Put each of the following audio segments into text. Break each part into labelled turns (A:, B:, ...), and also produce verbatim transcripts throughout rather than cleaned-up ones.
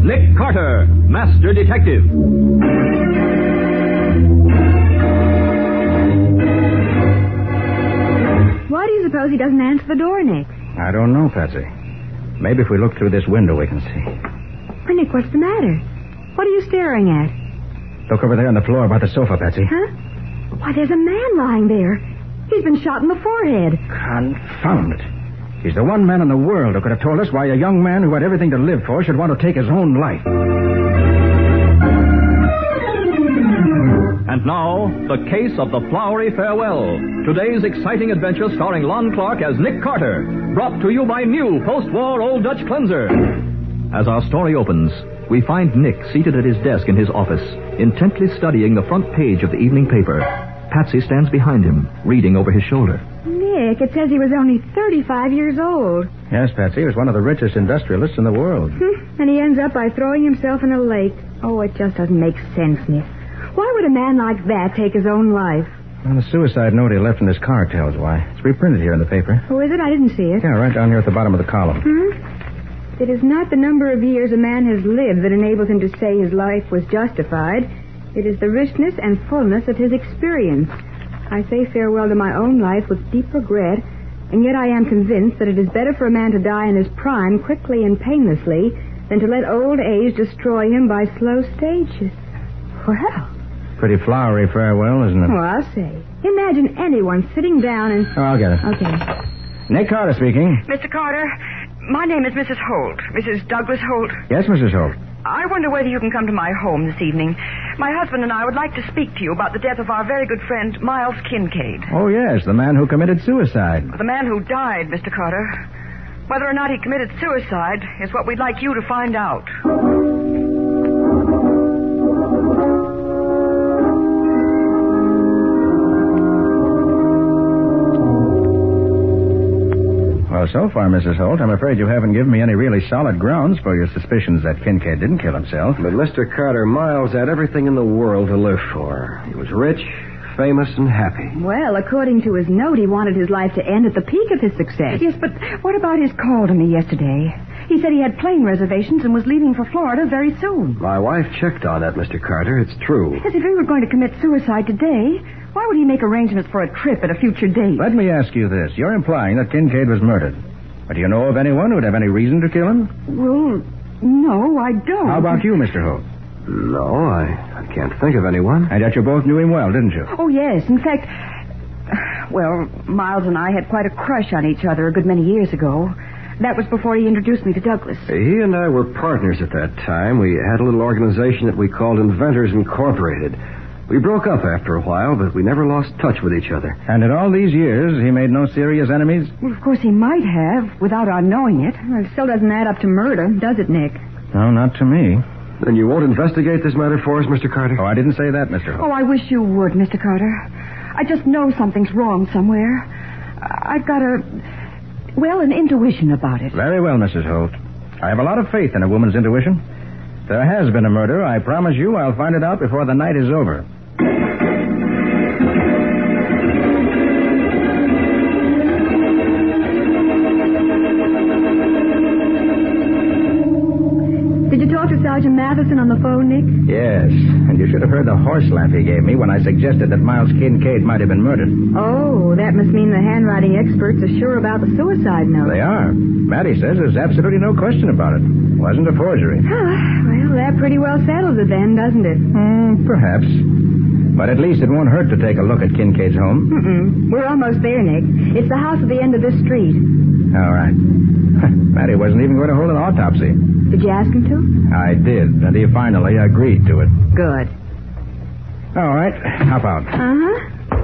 A: Nick Carter, Master Detective.
B: Why do you suppose he doesn't answer the door, Nick?
C: I don't know, Patsy. Maybe if we look through this window, we can see.
B: Well, Nick, what's the matter? What are you staring at?
C: Look over there on the floor by the sofa, Patsy.
B: Huh? Why, there's a man lying there. He's been shot in the forehead.
C: Confound it. He's the one man in the world who could have told us why a young man who had everything to live for should want to take his own life.
A: And now, the case of the Flowery Farewell. Today's exciting adventure starring Lon Clark as Nick Carter. Brought to you by new post-war Old Dutch Cleanser. As our story opens, we find Nick seated at his desk in his office, intently studying the front page of the evening paper. Patsy stands behind him, reading over his shoulder.
B: Nick, it says he was only thirty-five years old.
C: Yes, Patsy, he was one of the richest industrialists in the world.
B: Hmm. And he ends up by throwing himself in a lake. Oh, it just doesn't make sense, Nick. Why would a man like that take his own life?
C: Well, the suicide note he left in his car tells why. It's reprinted here in the paper.
B: Oh, is it? I didn't see it.
C: Yeah, right down here at the bottom of the column.
B: Hmm? It is not the number of years a man has lived that enables him to say his life was justified. It is the richness and fullness of his experience. I say farewell to my own life with deep regret, and yet I am convinced that it is better for a man to die in his prime quickly and painlessly than to let old age destroy him by slow stages. Well...
C: Pretty flowery farewell, isn't it?
B: Oh, I'll say. Imagine anyone sitting down and...
C: Oh, I'll get it.
B: Okay.
C: Nick Carter speaking.
D: Mister Carter, my name is Missus Holt. Missus Douglas Holt.
C: Yes, Missus Holt.
D: I wonder whether you can come to my home this evening. My husband and I would like to speak to you about the death of our very good friend, Miles Kincaid.
C: Oh, yes, the man who committed suicide.
D: The man who died, Mister Carter. Whether or not he committed suicide is what we'd like you to find out.
C: Well, so far, Missus Holt, I'm afraid you haven't given me any really solid grounds for your suspicions that Kincaid didn't kill himself.
E: But Mister Carter, Miles had everything in the world to live for. He was rich, famous, and happy.
B: Well, according to his note, he wanted his life to end at the peak of his success.
D: Yes, but what about his call to me yesterday? He said he had plane reservations and was leaving for Florida very soon.
E: My wife checked on that, Mister Carter. It's true.
D: As if he were going to commit suicide today, why would he make arrangements for a trip at a future date?
C: Let me ask you this. You're implying that Kincaid was murdered. But do you know of anyone who would have any reason to kill him?
D: Well, no, I don't.
C: How about you, Mister Holt?
E: No, I, I can't think of anyone.
C: And yet you both knew him well, didn't you?
D: Oh, yes. In fact, well, Miles and I had quite a crush on each other a good many years ago. That was before he introduced me to Douglas.
E: He and I were partners at that time. We had a little organization that we called Inventors Incorporated. We broke up after a while, but we never lost touch with each other.
C: And in all these years, he made no serious enemies?
D: Well, of course he might have, without our knowing it.
B: Well, it still doesn't add up to murder, does it, Nick?
C: No, not to me.
E: Then you won't investigate this matter for us, Mister Carter?
C: Oh, I didn't say that, Mister Holt.
D: Oh, I wish you would, Mister Carter. I just know something's wrong somewhere. I've got a, well, an intuition about it.
C: Very well, Missus Holt. I have a lot of faith in a woman's intuition. If there has been a murder, I promise you I'll find it out before the night is over.
B: Did you talk to Sergeant Matheson on the phone, Nick?
C: Yes, and you should have heard the horse laugh he gave me when I suggested that Miles Kincaid might have been murdered.
B: Oh, that must mean the handwriting experts are sure about the suicide note.
C: They are. Matty says there's absolutely no question about it. It wasn't a forgery.
B: Well, that pretty well settles it then, doesn't it?
C: Hmm, perhaps. But at least it won't hurt to take a look at Kincaid's home.
B: Mm-mm. We're almost there, Nick. It's the house at the end of this street.
C: All right. Matty wasn't even going to hold an autopsy.
B: Did you ask him to?
C: I did, and he finally agreed to it.
B: Good.
C: All right, hop out.
B: Uh-huh.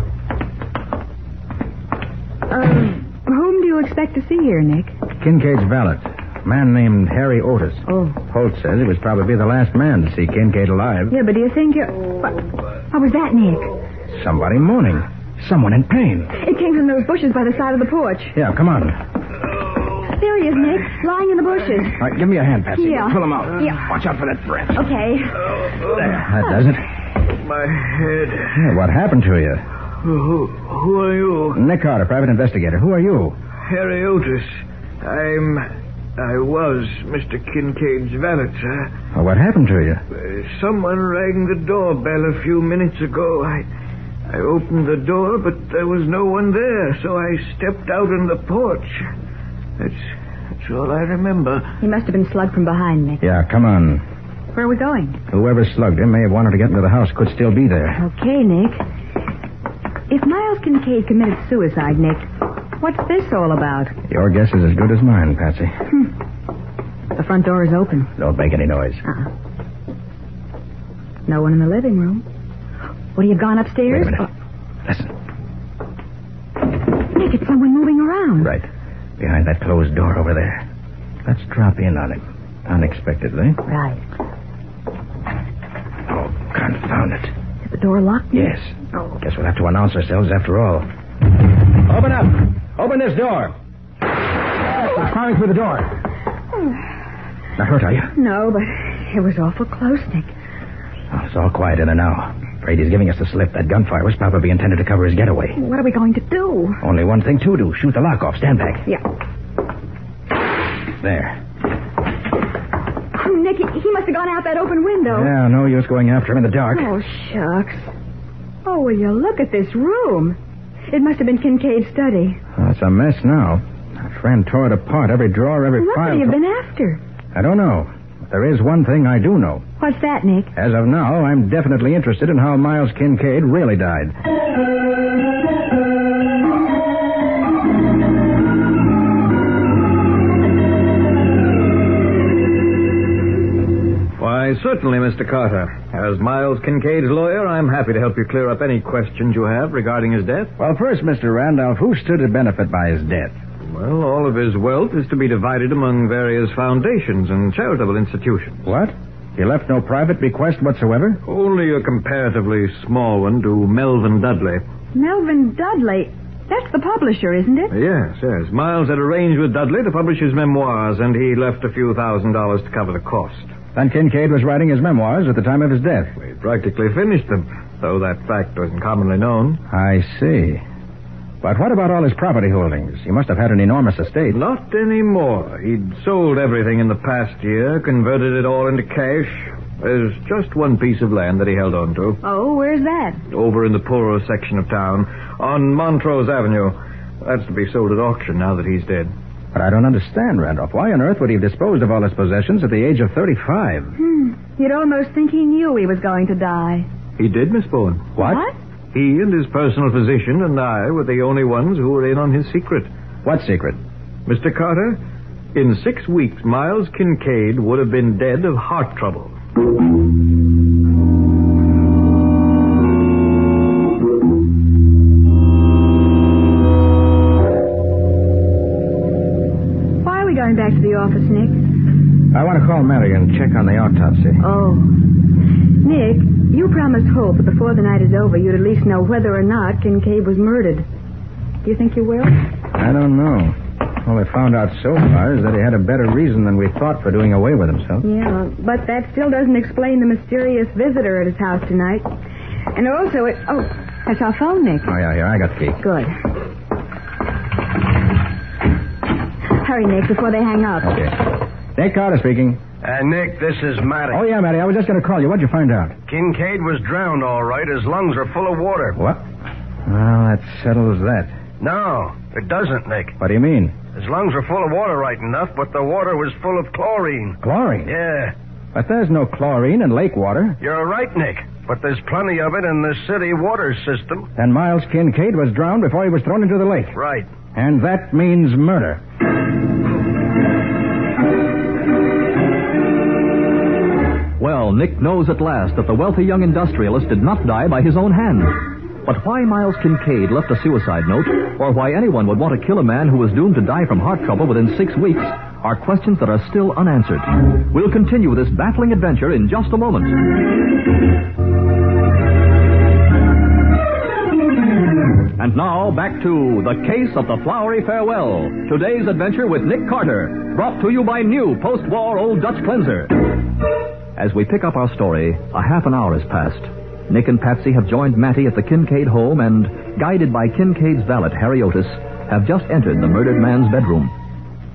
B: Um, whom do you expect to see here, Nick?
C: Kincaid's valet, a man named Harry Otis.
B: Oh.
C: Holt says he was probably the last man to see Kincaid alive.
B: Yeah, but do you think you're... What, what was that, Nick?
C: Somebody moaning. Someone in pain.
B: It came from those bushes by the side of the porch.
C: Yeah, come on.
B: There he is, Nick, lying in the bushes.
C: All right, give me a hand, Patsy.
B: Yeah.
C: Pull him out.
B: Yeah.
C: Watch out for that branch.
B: Okay.
C: There, that does it.
E: My head.
C: Yeah, what happened to you?
E: Who, who are you?
C: Nick Carter, private investigator. Who are you?
E: Harry Otis. I'm...
F: I was Mister Kincaid's valet, sir.
C: Well, what happened to you?
F: Uh, someone rang the doorbell a few minutes ago. I I opened the door, but there was no one there, so I stepped out on the porch. That's, that's all I remember.
B: He must have been slugged from behind, Nick.
C: Yeah, come on.
B: Where are we going?
C: Whoever slugged him may have wanted to get into the house, could still be there.
B: Okay, Nick. If Miles Kincaid committed suicide, Nick, what's this all about?
C: Your guess is as good as mine, Patsy.
B: Hmm. The front door is open.
C: Don't make any noise.
B: Uh-uh. No one in the living room. What, have you gone upstairs?
C: Wait a minute.
B: Oh.
C: Listen.
B: Nick, it's someone moving around.
C: Right. Behind that closed door over there. Let's drop in on him. Unexpectedly.
B: Right.
C: Oh, confound it.
B: Is the door locked? Nick?
C: Yes.
B: Oh.
C: Guess we'll have to announce ourselves after all. Open up! Open this door! We're climbing through the door. Not hurt, are you?
B: No, but it was awful close, Nick.
C: Oh, it's all quiet in there now. Afraid he's giving us the slip. That gunfire was probably intended to cover his getaway.
B: What are we going to do?
C: Only one thing to do. Shoot the lock off. Stand back.
B: Yeah.
C: There.
B: Oh, Nick, he, he must have gone out that open window.
C: Yeah, no use going after him in the dark.
B: Oh, shucks. Oh, will you look at this room? It must have been Kincaid's study.
C: Oh, it's a mess now. Our friend tore it apart. Every drawer, every
B: What
C: file.
B: could he have been after?
C: I don't know. But there is one thing I do know.
B: What's that, Nick?
C: As of now, I'm definitely interested in how Miles Kincaid really died.
E: Why, certainly, Mister Carter. As Miles Kincaid's lawyer, I'm happy to help you clear up any questions you have regarding his death.
C: Well, first, Mister Randolph, who stood to benefit by his death?
E: Well, all of his wealth is to be divided among various foundations and charitable institutions.
C: What? He left no private bequest whatsoever?
E: Only a comparatively small one to Melvin Dudley.
B: Melvin Dudley. That's the publisher, isn't it?
E: Yes, yes. Miles had arranged with Dudley to publish his memoirs, and he left a few thousand dollars to cover the cost.
C: Then Kincaid was writing his memoirs at the time of his death.
E: He practically finished them, though that fact wasn't commonly known.
C: I see. But what about all his property holdings? He must have had an enormous estate.
E: Not anymore. He'd sold everything in the past year, converted it all into cash. There's just one piece of land that he held on to.
B: Oh, where's that?
E: Over in the poorer section of town, on Montrose Avenue. That's to be sold at auction now that he's dead.
C: But I don't understand, Randolph. Why on earth would he have disposed of all his possessions at the age of thirty-five?
B: Hmm. You'd almost think he knew he was going to die.
E: He did, Miss Bowen.
C: What?
B: What?
E: He and his personal physician and I were the only ones who were in on his secret.
C: What secret?
E: Mister Carter, in six weeks, Miles Kincaid would have been dead of heart trouble.
B: Why are we going back to the office, Nick?
C: I want to call Mary and check on the autopsy.
B: Oh. Nick, you promised Hope that before the night is over, you'd at least know whether or not Kincaid was murdered. Do you think you will?
C: I don't know. All we found out so far is that he had a better reason than we thought for doing away with himself.
B: Yeah, but that still doesn't explain the mysterious visitor at his house tonight. And also, it... Oh, that's our phone, Nick.
C: Oh, yeah, here, I got the key.
B: Good. Hurry, Nick, before they hang up.
C: Okay. Nick Carter speaking.
G: Uh, Nick, this is Matty.
C: Oh, yeah, Matty, I was just going to call you. What'd you find out?
G: Kincaid was drowned, all right. His lungs are full of water.
C: What? Well, that settles that.
G: No, it doesn't, Nick.
C: What do you mean?
G: His lungs were full of water, right enough, but the water was full of chlorine.
C: Chlorine?
G: Yeah.
C: But there's no chlorine in lake water.
G: You're right, Nick. But there's plenty of it in the city water system.
C: And Miles Kincaid was drowned before he was thrown into the lake.
G: Right.
C: And that means murder.
A: Well, Nick knows at last that the wealthy young industrialist did not die by his own hand. But why Miles Kincaid left a suicide note, or why anyone would want to kill a man who was doomed to die from heart trouble within six weeks, are questions that are still unanswered. We'll continue this baffling adventure in just a moment. And now, back to The Case of the Flowery Farewell. Today's adventure with Nick Carter, brought to you by new post-war Old Dutch Cleanser. As we pick up our story, a half an hour has passed. Nick and Patsy have joined Matty at the Kincaid home and, guided by Kincaid's valet, Harry Otis, have just entered the murdered man's bedroom.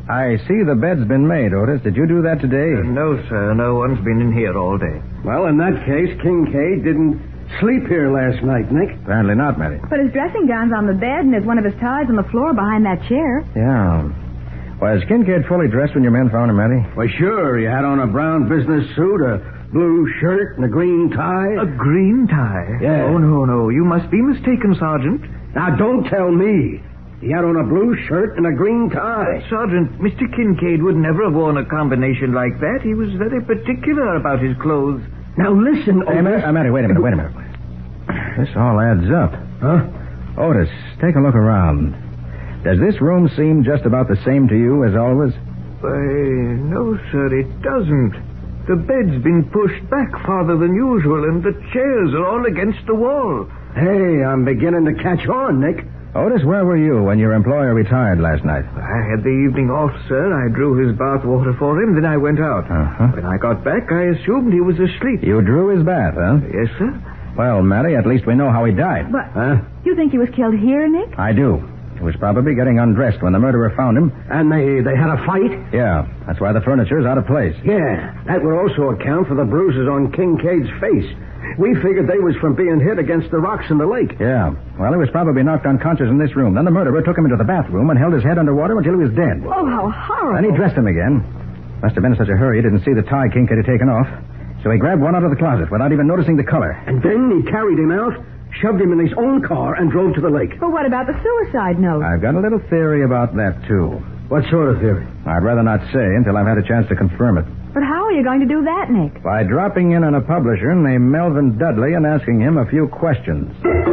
C: I see the bed's been made, Otis. Did you do that today?
F: Uh, no, sir. No one's been in here all day.
E: Well, in that case, Kincaid didn't sleep here last night, Nick.
C: Apparently not, Matty.
B: But his dressing gown's on the bed, and there's one of his ties on the floor behind that chair.
C: Yeah. Was Kincaid fully dressed when your men found him, Matty?
E: Well, sure. He had on a brown business suit, a blue shirt, and a green tie.
F: A green tie?
E: Yeah.
F: Oh, no, no. You must be mistaken, Sergeant.
E: Now, don't tell me. He had on a blue shirt and a green tie.
F: Uh, Sergeant, Mister Kincaid would never have worn a combination like that. He was very particular about his clothes.
E: Now, listen, Otis.
C: Hey, Matty, uh, Matty, wait a minute, wait a minute. This all adds up.
E: Huh?
C: Otis, take a look around. Does this room seem just about the same to you as always?
F: Why, no, sir, it doesn't. The bed's been pushed back farther than usual, and the chairs are all against the wall.
E: Hey, I'm beginning to catch on, Nick.
C: Otis, where were you when your employer retired last night?
F: I had the evening off, sir. I drew his bath water for him, then I went out.
C: Uh-huh.
F: When I got back, I assumed he was asleep.
C: You drew his bath, huh?
F: Yes, sir.
C: Well, Matty, at least we know how he died.
B: But
E: Huh?
B: you think he was killed here, Nick?
C: I do. He was probably getting undressed when the murderer found him.
E: And they, they had a fight?
C: Yeah, that's why the furniture's out of place.
E: Yeah, that would also account for the bruises on Kincaid's face. We figured they was from being hit against the rocks in the lake.
C: Yeah, well, he was probably knocked unconscious in this room. Then the murderer took him into the bathroom and held his head underwater until he was dead.
B: Oh, how horrible.
C: Then he dressed him again. Must have been in such a hurry he didn't see the tie Kincaid had taken off. So he grabbed one out of the closet without even noticing the color.
E: And then he carried him out, shoved him in his own car, and drove to the lake.
B: But what about the suicide note?
C: I've got a little theory about that, too.
E: What sort of theory?
C: I'd rather not say until I've had a chance to confirm it.
B: But how are you going to do that, Nick?
C: By dropping in on a publisher named Melvin Dudley and asking him a few questions.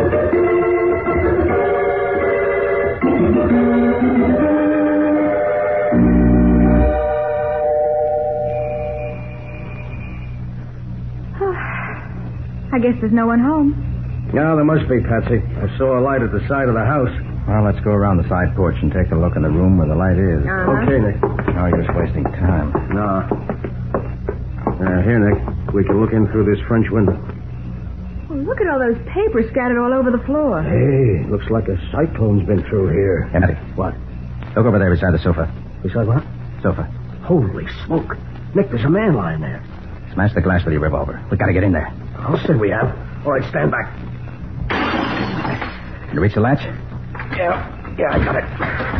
B: I guess there's no one home.
E: Yeah, there must be, Patsy. I saw a light at the side of the house.
C: Well, let's go around the side porch and take a look in the room where the light is.
B: Uh-huh.
E: Okay, Nick.
C: Oh, you're just wasting time.
E: No. Uh, here, Nick. We can look in through this French window.
B: Well, look at all those papers scattered all over the floor.
E: Hey, looks like a cyclone's been through here.
C: Hey, Matty.
E: What?
C: Look over there beside the sofa.
E: Beside what?
C: Sofa.
E: Holy smoke. Nick, there's a man lying there.
C: Smash the glass with your revolver. We gotta get in there.
E: I'll say we have. All right, stand back.
C: Can you reach the latch?
E: Yeah, yeah, I got it.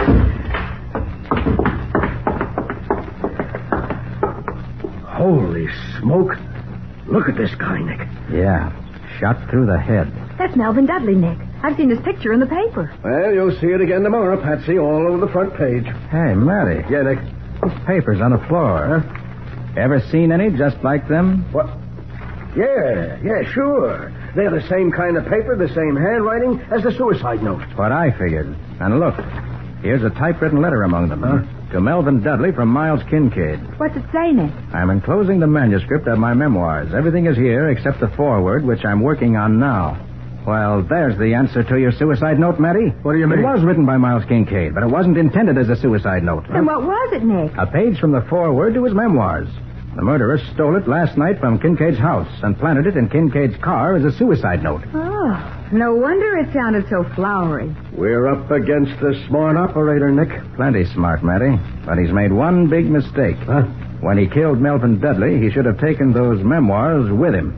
E: Holy smoke. Look at this guy, Nick.
C: Yeah. Shot through the head.
B: That's Melvin Dudley, Nick. I've seen his picture in the paper.
E: Well, you'll see it again tomorrow, Patsy, all over the front page.
C: Hey, Matty.
E: Yeah, Nick.
C: These papers on the floor.
E: Huh?
C: Ever seen any just like them?
E: What? Yeah, yeah, sure. They're the same kind of paper, the same handwriting as the suicide note.
C: What I figured. And look, here's a typewritten letter among them.
E: Huh?
C: To Melvin Dudley from Miles Kincaid.
B: What's it say, Nick?
C: I'm enclosing the manuscript of my memoirs. Everything is here except the foreword, which I'm working on now. Well, there's the answer to your suicide note, Matty.
E: What do you mean?
C: It was written by Miles Kincaid, but it wasn't intended as a suicide note.
B: Then what was it, Nick?
C: A page from the foreword to his memoirs. The murderer stole it last night from Kincaid's house and planted it in Kincaid's car as a suicide note.
B: Oh, no wonder it sounded so flowery.
E: We're up against the smart operator, Nick.
C: Plenty smart, Matty. But he's made one big mistake.
E: Huh?
C: When he killed Melvin Dudley, he should have taken those memoirs with him.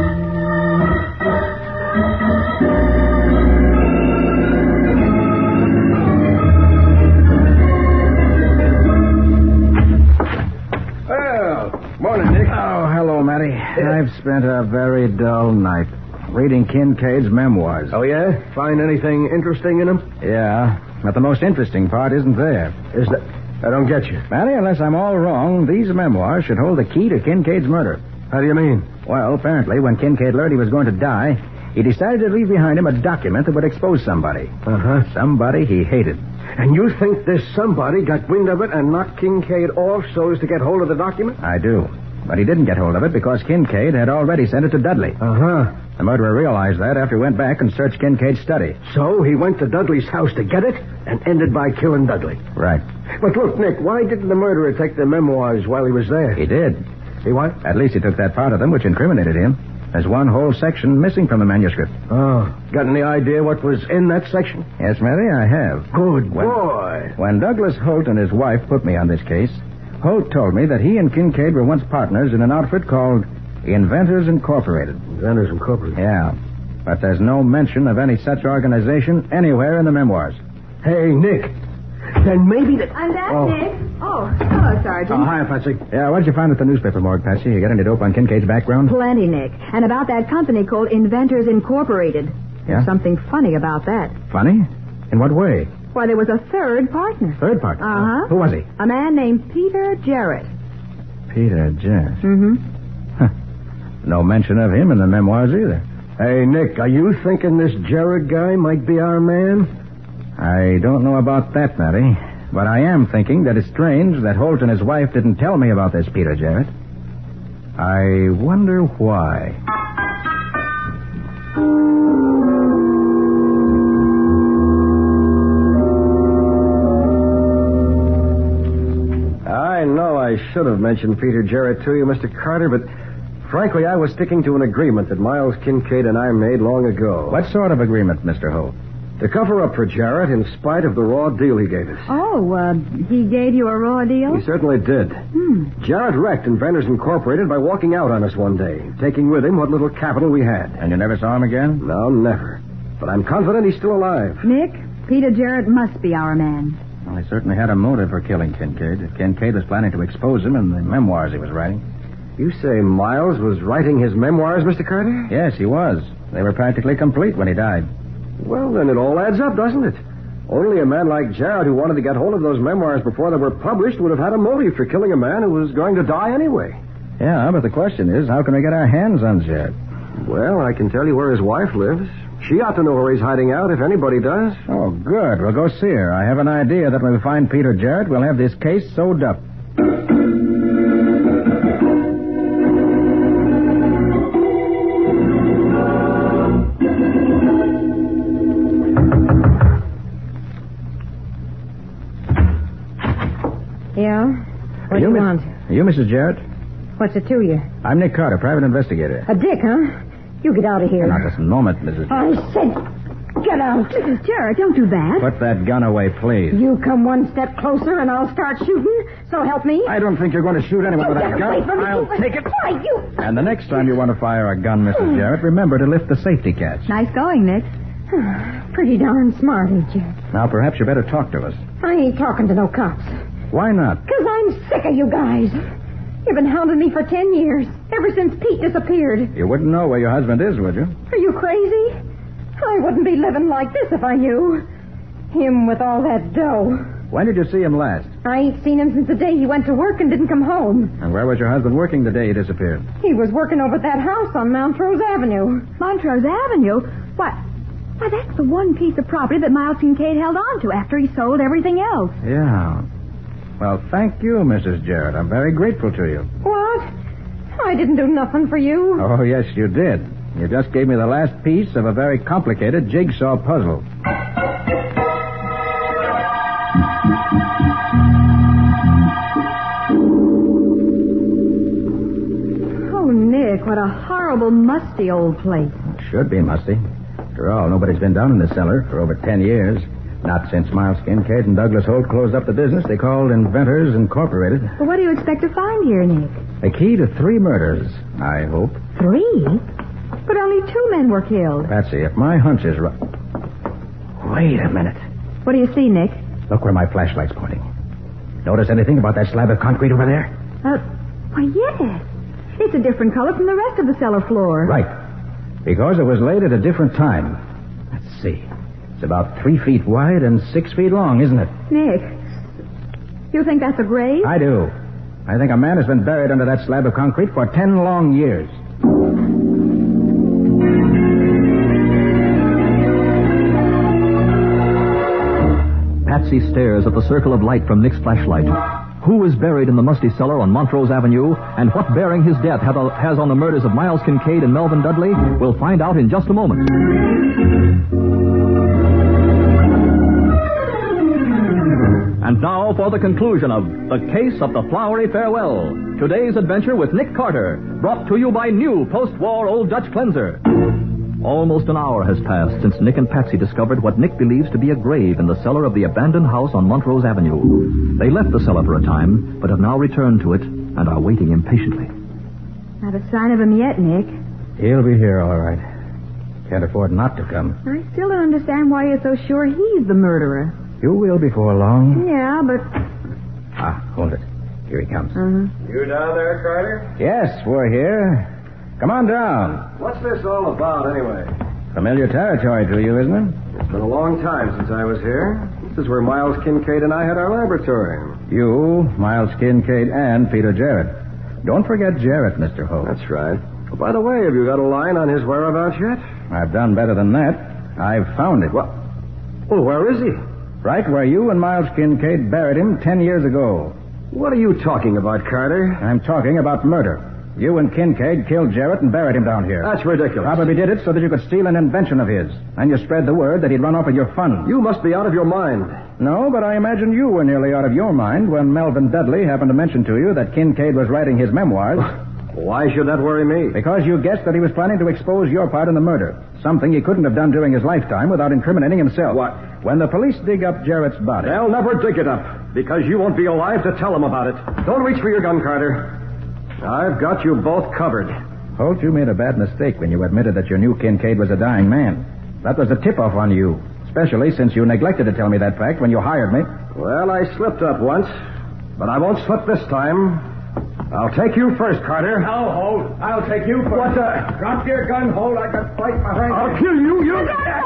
E: Morning, Nick.
C: Oh, hello, Matty. I've spent a very dull night reading Kincaid's memoirs.
E: Oh, yeah? Find anything interesting in them?
C: Yeah, but the most interesting part isn't there.
E: Is that... I don't get you.
C: Matty, unless I'm all wrong, these memoirs should hold the key to Kincaid's murder.
E: How do you mean?
C: Well, apparently, when Kincaid learned he was going to die, he decided to leave behind him a document that would expose somebody.
E: Uh-huh.
C: Somebody he hated.
E: And you think this somebody got wind of it and knocked Kincaid off so as to get hold of the document?
C: I do. But he didn't get hold of it because Kincaid had already sent it to Dudley.
E: Uh-huh.
C: The murderer realized that after he went back and searched Kincaid's study.
E: So he went to Dudley's house to get it and ended by killing Dudley.
C: Right.
E: But look, Nick, why didn't the murderer take the memoirs while he was there?
C: He did.
E: He what?
C: At least he took that part of them which incriminated him. There's one whole section missing from the manuscript.
E: Oh, got any idea what was in that section?
C: Yes, Mary, I have.
E: Good
C: When-
E: boy.
C: When Douglas Holt and his wife put me on this case, Holt told me that he and Kincaid were once partners in an outfit called Inventors Incorporated.
E: Inventors Incorporated.
C: Yeah, but there's no mention of any such organization anywhere in the memoirs.
E: Hey, Nick. Then maybe that...
B: I'm back,
E: Oh.
B: Nick. Oh, hello, Sergeant.
E: Oh, hi, Patsy.
C: Yeah, what did you find at the newspaper morgue, Patsy? You got any dope on Kincaid's background?
B: Plenty, Nick. And about that company called Inventors Incorporated.
C: Yeah?
B: There's something funny about that.
C: Funny? In what way?
B: Why, there was a third partner.
C: Third partner?
B: Uh-huh.
C: Who was he?
B: A man named Peter Jarrett.
C: Peter Jarrett.
B: Mm-hmm.
C: No mention of him in the memoirs either.
E: Hey, Nick, are you thinking this Jarrett guy might be our man?
C: I don't know about that, Matty. But I am thinking that it's strange that Holt and his wife didn't tell me about this Peter Jarrett. I wonder why.
E: I know I should have mentioned Peter Jarrett to you, Mister Carter, but frankly, I was sticking to an agreement that Miles Kincaid and I made long ago.
C: What sort of agreement, Mister Holt?
E: To cover up for Jarrett in spite of the raw deal he gave us.
B: Oh, uh, he gave you a raw deal?
E: He certainly did.
B: Hmm.
E: Jarrett wrecked Inventors Incorporated by walking out on us one day, taking with him what little capital we had.
C: And you never saw him again?
E: No, never. But I'm confident he's still alive.
B: Nick, Peter Jarrett must be our man.
C: Well, he certainly had a motive for killing Kincaid. If Kincaid was planning to expose him in the memoirs he was writing.
E: You say Miles was writing his memoirs, Mister Carter?
C: Yes, he was. They were practically complete when he died.
E: Well, then it all adds up, doesn't it? Only a man like Jarrett who wanted to get hold of those memoirs before they were published would have had a motive for killing a man who was going to die anyway.
C: Yeah, but the question is, how can we get our hands on Jarrett?
E: Well, I can tell you where his wife lives. She ought to know where he's hiding out, if anybody does.
C: Oh, good. We'll go see her. I have an idea that when we find Peter Jarrett, we'll have this case sewed up.
B: Yeah? What
C: Are
B: do you
C: Miss-
B: want?
C: Are you Missus Jarrett?
B: What's it to you?
C: I'm Nick Carter, private investigator.
B: A dick, huh? You get out of here.
C: Not this moment, Missus
B: I said, get out. Missus Jarrett, don't do that.
C: Put that gun away, please.
B: You come one step closer and I'll start shooting. So help me.
C: I don't think you're going to shoot anyone with
B: Get
C: that
B: away
C: gun.
B: from me.
C: I'll take it.
B: Why, you...
C: And the next time you want to fire a gun, Missus Jarrett, remember to lift the safety catch.
B: Nice going, Nick. Pretty darn smart, ain't you?
C: Now, perhaps you better talk to us.
B: I ain't talking to no cops.
C: Why not?
B: Because I'm sick of you guys. You've been hounding me for ten years, ever since Pete disappeared.
C: You wouldn't know where your husband is, would you?
B: Are you crazy? I wouldn't be living like this if I knew. Him with all that dough.
C: When did you see him last?
B: I ain't seen him since the day he went to work and didn't come home.
C: And where was your husband working the day he disappeared?
B: He was working over at that house on Montrose Avenue. Montrose Avenue? What? Why, that's the one piece of property that Miles Kincaid held on to after he sold everything else.
C: Yeah. Well, thank you, Missus Jarrett. I'm very grateful to you.
B: What? I didn't do nothing for you.
C: Oh, yes, you did. You just gave me the last piece of a very complicated jigsaw puzzle.
B: Oh, Nick, what a horrible, musty old place.
C: Should be musty. After all, nobody's been down in the cellar for over ten years. Not since Miles Kincaid and Douglas Holt closed up the business they called Inventors Incorporated.
B: Well, what do you expect to find here, Nick?
C: The key to three murders, I hope.
B: Three? But only two men were killed.
C: Patsy, if my hunch is right... Wait a minute.
B: What do you see, Nick?
C: Look where my flashlight's pointing. Notice anything about that slab of concrete over there?
B: Uh, why, yes. It's a different color from the rest of the cellar floor.
C: Right. Because it was laid at a different time. Let's see. It's about three feet wide and six feet long, isn't it?
B: Nick, you think that's a grave?
C: I do. I think a man has been buried under that slab of concrete for ten long years.
A: Patsy stares at the circle of light from Nick's flashlight. Who is buried in the musty cellar on Montrose Avenue, and what bearing his death has on the murders of Miles Kincaid and Melvin Dudley, we'll find out in just a moment. And now for the conclusion of The Case of the Flowery Farewell. Today's adventure with Nick Carter, brought to you by new post-war Old Dutch Cleanser. Almost an hour has passed since Nick and Patsy discovered what Nick believes to be a grave in the cellar of the abandoned house on Montrose Avenue. They left the cellar for a time, but have now returned to it and are waiting impatiently.
B: Not a sign of him yet, Nick.
C: He'll be here, all right. Can't afford not to come.
B: I still don't understand why you're so sure he's the murderer.
C: You will before long.
B: Yeah, but...
C: Ah, hold it. Here he comes.
B: Uh-huh.
G: You down there, Carter?
C: Yes, we're here. Come on down.
E: What's this all about, anyway?
C: Familiar territory to you, isn't it?
E: It's been a long time since I was here. This is where Miles Kincaid and I had our laboratory.
C: You, Miles Kincaid, and Peter Jarrett. Don't forget Jarrett, Mister Holt.
E: That's right. Oh, by the way, have you got a line on his whereabouts yet?
C: I've done better than that. I've found it.
E: What? Well, where is he?
C: Right where you and Miles Kincaid buried him ten years ago.
E: What are you talking about, Carter?
C: I'm talking about murder. You and Kincaid killed Jarrett and buried him down here.
E: That's ridiculous.
C: Probably did it so that you could steal an invention of his. And you spread the word that he'd run off with your funds.
E: You must be out of your mind.
C: No, but I imagine you were nearly out of your mind when Melvin Dudley happened to mention to you that Kincaid was writing his memoirs.
E: Why should that worry me?
C: Because you guessed that he was planning to expose your part in the murder. Something he couldn't have done during his lifetime without incriminating himself.
E: What?
C: When the police dig up Jarrett's body...
E: They'll never dig it up, because you won't be alive to tell them about it. Don't reach for your gun, Carter. I've got you both covered.
C: Holt, you made a bad mistake when you admitted that you knew Kincaid was a dying man. That was a tip-off on you, especially since you neglected to tell me that fact when you hired me.
E: Well, I slipped up once, but I won't slip this time. I'll take you first, Carter.
C: No, Holt. I'll take you first.
E: What the?
C: Drop your gun, Holt. I got fight behind
E: I'll
C: you.
E: kill you, you...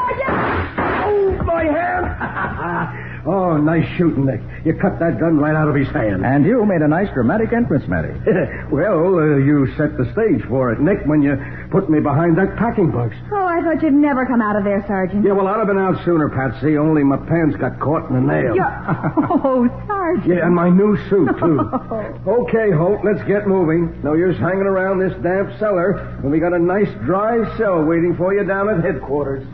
E: Oh, my hand! Oh, nice shooting, Nick. You cut that gun right out of his hand.
C: And you made a nice dramatic entrance, Matty.
E: Well, uh, you set the stage for it, Nick, when you put me behind that packing box.
B: Oh, I thought you'd never come out of there, Sergeant.
E: Yeah, well, I'd have been out sooner, Patsy, only my pants got caught in a nail.
B: Yeah. Oh, Sergeant.
E: Yeah, and my new suit, too. Okay, Holt, let's get moving. No use hanging around this damp cellar when we got a nice dry cell waiting for you down at headquarters.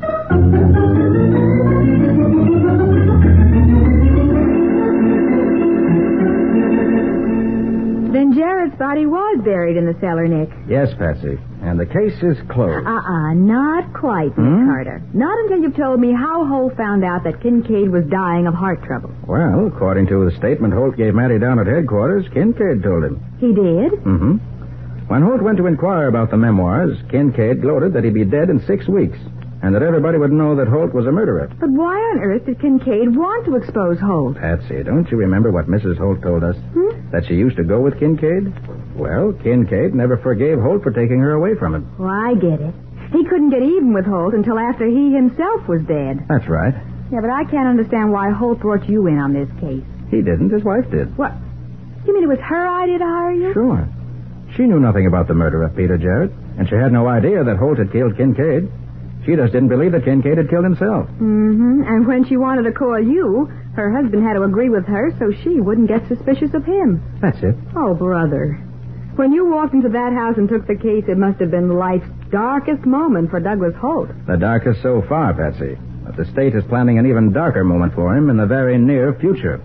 B: Then Jarrett's body was buried in the cellar, Nick.
C: Yes, Patsy. And the case is closed.
B: Uh-uh, not quite, Miss
C: Hmm?
B: Carter. Not until you've told me how Holt found out that Kincaid was dying of heart trouble.
C: Well, according to the statement Holt gave Matty down at headquarters, Kincaid told him.
B: He did?
C: Mm-hmm. When Holt went to inquire about the memoirs, Kincaid gloated that he'd be dead in six weeks, and that everybody would know that Holt was a murderer.
B: But why on earth did Kincaid want to expose Holt?
C: Patsy, don't you remember what Missus Holt told us?
B: Hmm?
C: That she used to go with Kincaid? Well, Kincaid never forgave Holt for taking her away from him.
B: Well, I get it. He couldn't get even with Holt until after he himself was dead.
C: That's right.
B: Yeah, but I can't understand why Holt brought you in on this case.
C: He didn't. His wife did.
B: What? You mean it was her idea to hire you?
C: Sure. She knew nothing about the murder of Peter Jarrett, and she had no idea that Holt had killed Kincaid. She just didn't believe that Kincaid had killed himself.
B: Mm-hmm. And when she wanted to call you, her husband had to agree with her so she wouldn't get suspicious of him.
C: That's it.
B: Oh, brother. When you walked into that house and took the case, it must have been life's darkest moment for Douglas Holt.
C: The darkest so far, Patsy. But the state is planning an even darker moment for him in the very near future.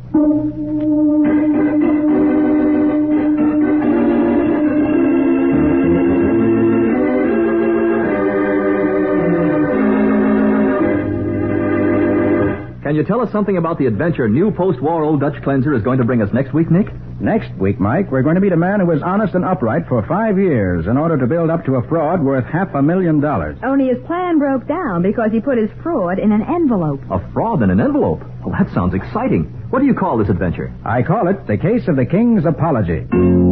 A: Can you tell us something about the adventure new post-war Old Dutch Cleanser is going to bring us next week, Nick?
C: Next week, Mike, we're going to meet a man who was honest and upright for five years in order to build up to a fraud worth half a million dollars.
B: Only his plan broke down because he put his fraud in an envelope.
A: A fraud in an envelope? Well, that sounds exciting. What do you call this adventure?
C: I call it The Case of the King's Apology.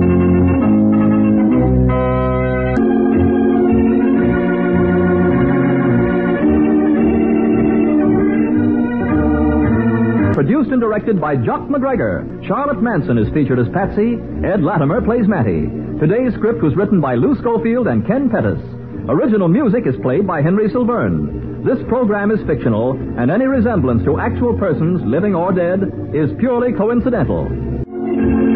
A: Produced and directed by Jock McGregor. Charlotte Manson is featured as Patsy. Ed Latimer plays Matty. Today's script was written by Lou Schofield and Ken Pettis. Original music is played by Henry Silverne. This program is fictional, and any resemblance to actual persons, living or dead, is purely coincidental.